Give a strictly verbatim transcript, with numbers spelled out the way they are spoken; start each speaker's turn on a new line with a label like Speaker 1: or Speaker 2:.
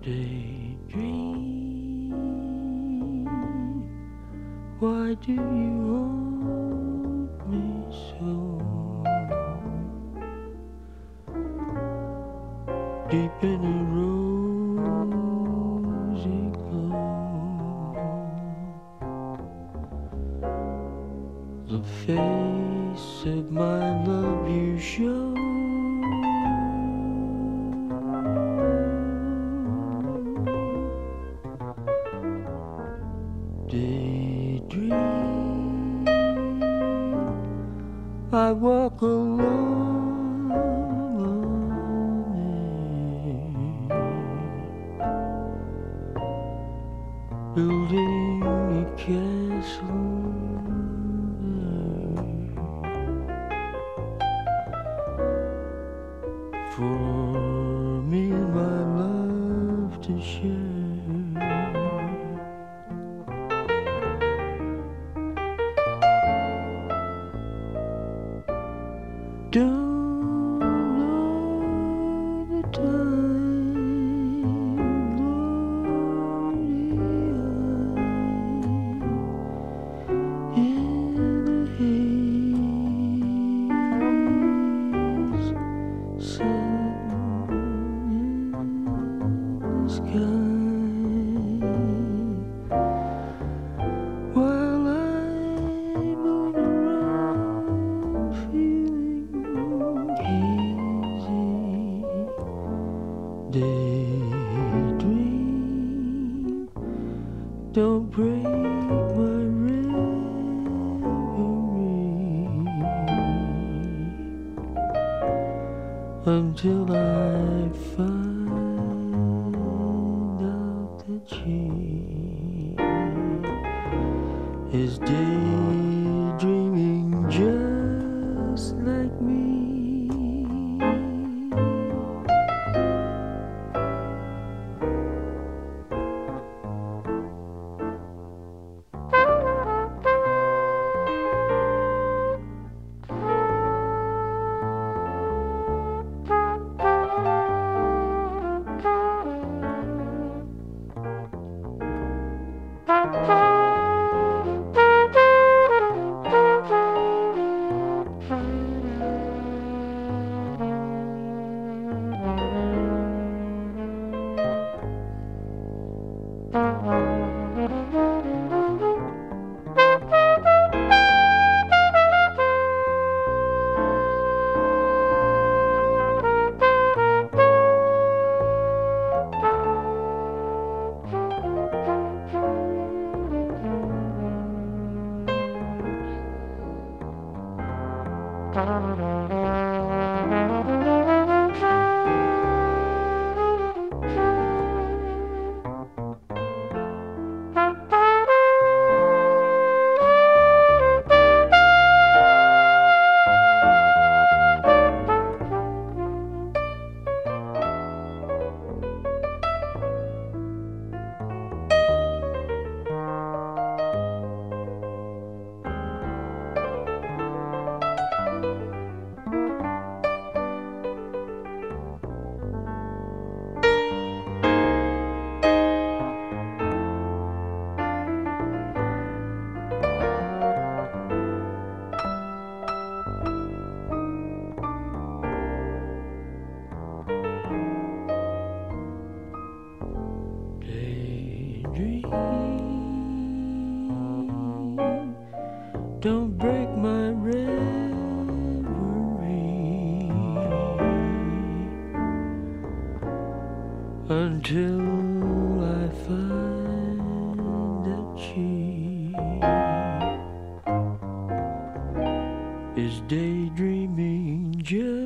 Speaker 1: Daydream, why do you hold me so deep in a rosy glow? The face of my love you show. Daydream, I walk alone, building a castle. For me and my love to share. Don't know the time, Lordy, in the haze, sun in the sky, while I move around feeling easy. Daydream, don't break my reverie until I find out that she is daydreaming just like me. Don't break my reverie until I find that she is daydreaming just